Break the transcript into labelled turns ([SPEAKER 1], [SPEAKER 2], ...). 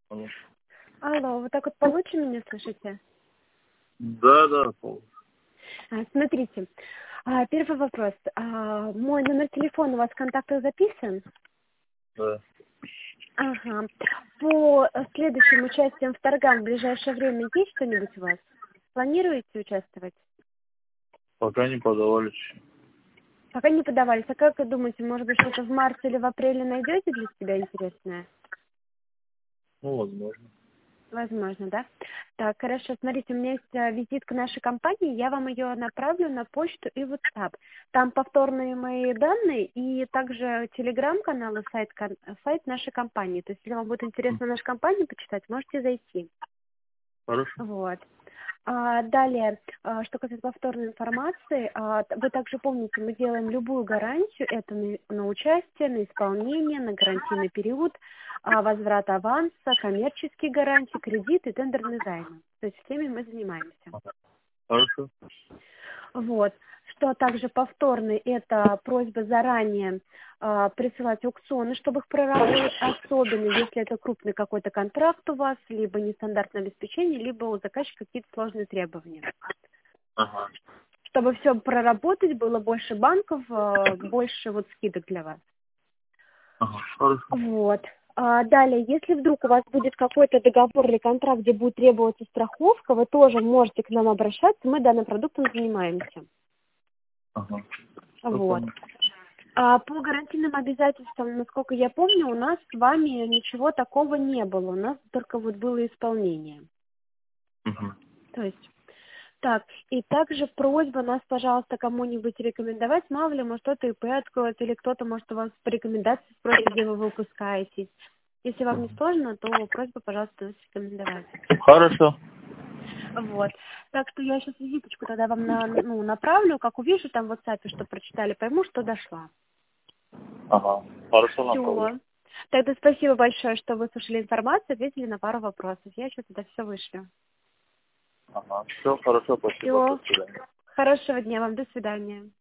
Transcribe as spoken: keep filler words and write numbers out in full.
[SPEAKER 1] Алло.
[SPEAKER 2] Алло, вот так вот получше меня слышите?
[SPEAKER 1] Да, да, пол.
[SPEAKER 2] А, смотрите, а, первый вопрос. А, мой номер телефона у вас в контактах записан?
[SPEAKER 1] Да.
[SPEAKER 2] Ага. По э, следующим участиям в торгам в ближайшее время есть что-нибудь у вас? Планируете участвовать?
[SPEAKER 1] Пока не подавались.
[SPEAKER 2] Пока не подавались. А как вы думаете, может быть, что-то в марте или в апреле найдете для себя интересное?
[SPEAKER 1] Ну, возможно.
[SPEAKER 2] Возможно, да? Так, хорошо. Смотрите, у меня есть э, визитка нашей компании, я вам ее направлю на почту и WhatsApp. Там повторные мои данные и также телеграм-канал и сайт, кон- сайт нашей компании. То есть, если вам будет интересно нашу компанию почитать, можете зайти.
[SPEAKER 1] Хорошо.
[SPEAKER 2] Вот. А, далее, а, что касается повторной информации, а, т- вы также помните, мы делаем любую гарантию, это на, на участие, на исполнение, на гарантийный период, а, возврат аванса, коммерческие гарантии, кредиты, тендерные займы. То есть всеми мы занимаемся.
[SPEAKER 1] Хорошо.
[SPEAKER 2] Вот. Что также повторный, это просьба заранее а, присылать аукционы, чтобы их проработать, особенно если это крупный какой-то контракт у вас, либо нестандартное обеспечение, либо у заказчика какие-то сложные требования.
[SPEAKER 1] Ага.
[SPEAKER 2] Чтобы все проработать, было больше банков, а, больше вот скидок для вас.
[SPEAKER 1] Ага. Хорошо.
[SPEAKER 2] Вот. А далее, если вдруг у вас будет какой-то договор или контракт, где будет требоваться страховка, вы тоже можете к нам обращаться, мы данным продуктом занимаемся.
[SPEAKER 1] Ага. Всё
[SPEAKER 2] Вот.
[SPEAKER 1] понял.
[SPEAKER 2] А по гарантийным обязательствам, насколько я помню, у нас с вами ничего такого не было. У нас только вот было исполнение.
[SPEAKER 1] Угу.
[SPEAKER 2] То есть, так, и также просьба нас, пожалуйста, кому-нибудь рекомендовать. Мало ли, может, кто-то ИП откроет, или кто-то, может, у вас по рекомендации спросит, где вы выпускаетесь. Если вам не сложно, то просьба, пожалуйста, нас рекомендовать.
[SPEAKER 1] Хорошо.
[SPEAKER 2] Вот. Так что я сейчас визиточку тогда вам на, ну, направлю. Как увижу там в WhatsApp, что прочитали, пойму, что дошла.
[SPEAKER 1] Ага. Хорошо, направлю.
[SPEAKER 2] Все. Тогда спасибо большое, что вы слушали информацию, ответили на пару вопросов. Я еще туда все вышлю.
[SPEAKER 1] Ага. Все, хорошо, спасибо. До
[SPEAKER 2] Все.
[SPEAKER 1] свидания.
[SPEAKER 2] Хорошего дня вам. До свидания.